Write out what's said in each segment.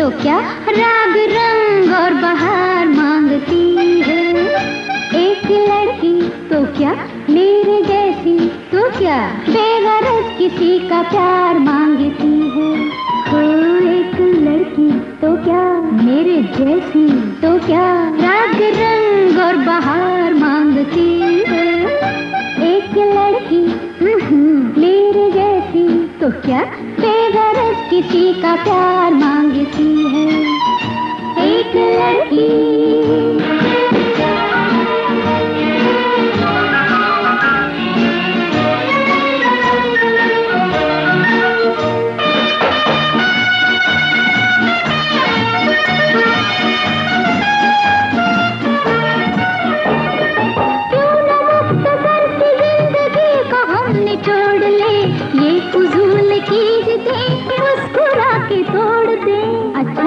क्या राग रंग और बहार मांगती है। एक लड़की तो क्या मेरे जैसी तो क्या बेगरज किसी का प्यार मांगती है। हो एक लड़की तो क्या मेरे जैसी तो क्या राग रंग और बहार मांगती है। एक लड़की मेरे जैसी तो क्या बेगरज किसी का प्यार मांगती है। एक लड़की छोड़ ले ये फुजूल की जिदें मुस्कुरा के तोड़ दे। अच्छा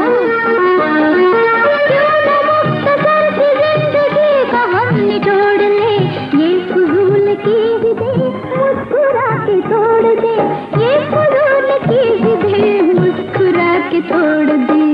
क्यों न मुख्तसर सी जिंदगी का हम निचोड़ ले ये फुजूल की जिदें मुस्कुरा के तोड़ दे। ये फुजूल की जिदें मुस्कुरा के तोड़ दे।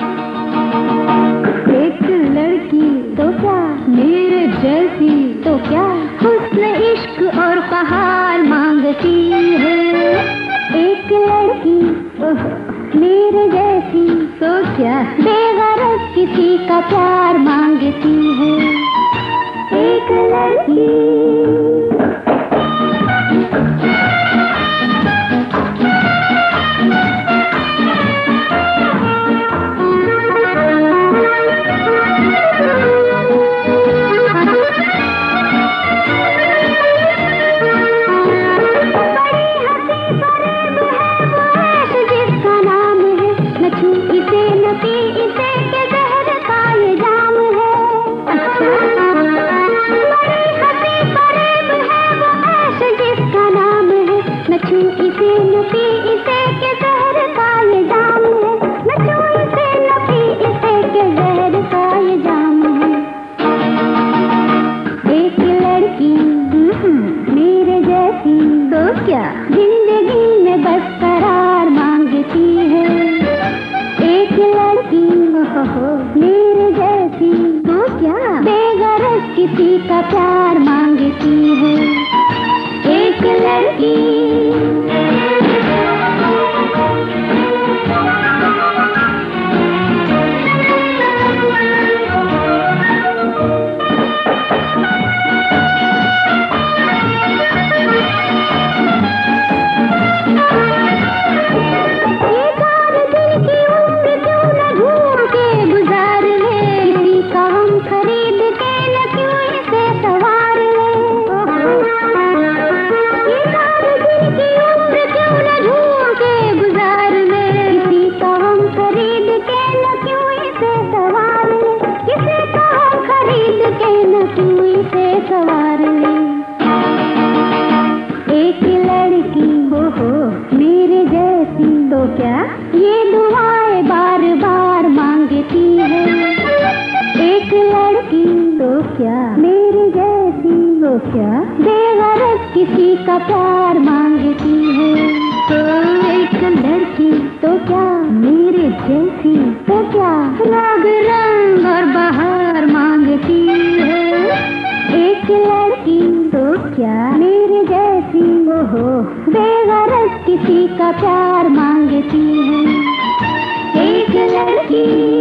एक लड़की तो क्या मेरे जैसी तो क्या हुस्न इश्क और बहार मांगती है। एक लड़की मेरे जैसी तो क्या बेगरज किसी का प्यार मांगती है। एक लड़की जिंदगी में बस करार मांगती है। एक लड़की मेरे जैसी तो क्या बेगरज किसी का प्यार मांगती है। एक लड़की सवार ले। एक लड़की हो मेरे जैसी तो क्या ये दुआएं बार बार मांगती है। एक लड़की तो क्या मेरे जैसी तो क्या बेगरज किसी का प्यार मांगती है। तो एक लड़की तो क्या मेरे जैसी तो क्या राग रंग और बहार मांगती है। एक लड़की तो क्या मेरे जैसी बेगरज किसी का प्यार मांगती है। एक लड़की